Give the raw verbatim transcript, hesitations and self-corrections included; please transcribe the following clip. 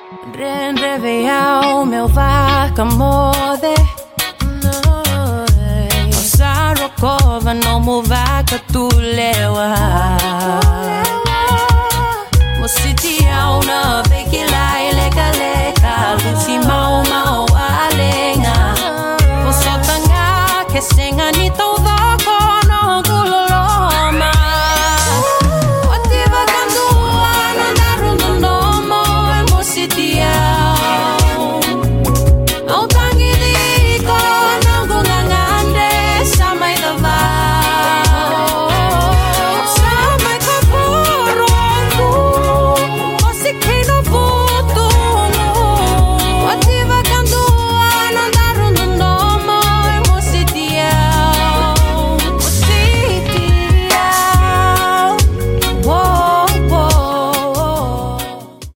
Renreveau meu vaca mode. Osarokova no mu vaca tu lewa. Mo sitiau na